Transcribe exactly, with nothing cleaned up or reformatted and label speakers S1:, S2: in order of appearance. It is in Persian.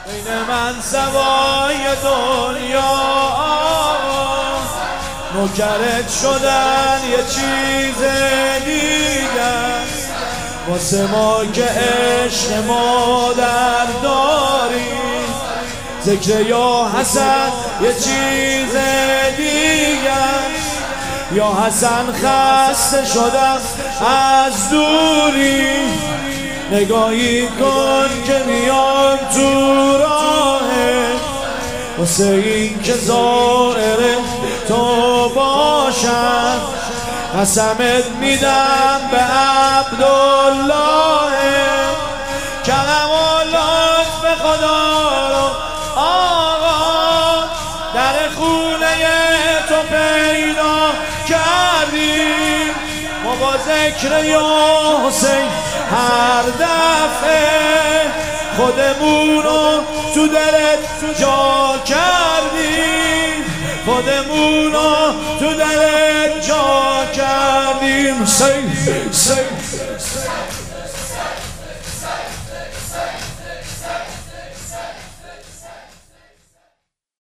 S1: بین منصبای دنیا نوکرت شدن یه چیز دیگر، واسه ما که عشق مادر داریم ذکر یا حسن یه چیز دیگر. یا حسن خسته شدم از دوری، نگاهی کن که میام تو راهه، واسه این که زائر تو باشم قسمت میدم به عبدالله. کرم و لطف خدا رو آقا در خونه تو پیدا کردیم، ما با ذکر یا حسین هر دفعه خودمون رو تو دلت جا کردیم، خودمون رو تو دلت جا کردیم. سی سی